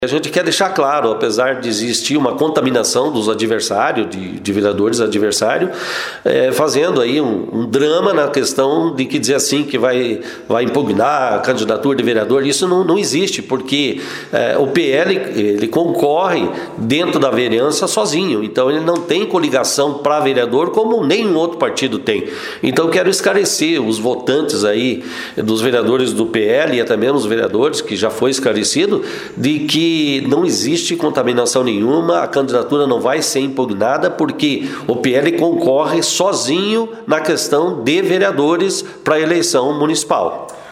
A gente quer deixar claro, apesar de existir uma contaminação dos adversários, de vereadores adversários, fazendo aí um drama na questão de que dizer assim que vai impugnar a candidatura de vereador. Isso não existe, porque o PL ele concorre dentro da vereança sozinho, então ele não tem coligação para vereador como nenhum outro partido tem. Então eu quero esclarecer os votantes aí dos vereadores do PL e até mesmo os vereadores, que já foi esclarecido, de que não existe contaminação nenhuma, a candidatura não vai ser impugnada, porque o PL concorre sozinho na questão de vereadores para a eleição municipal.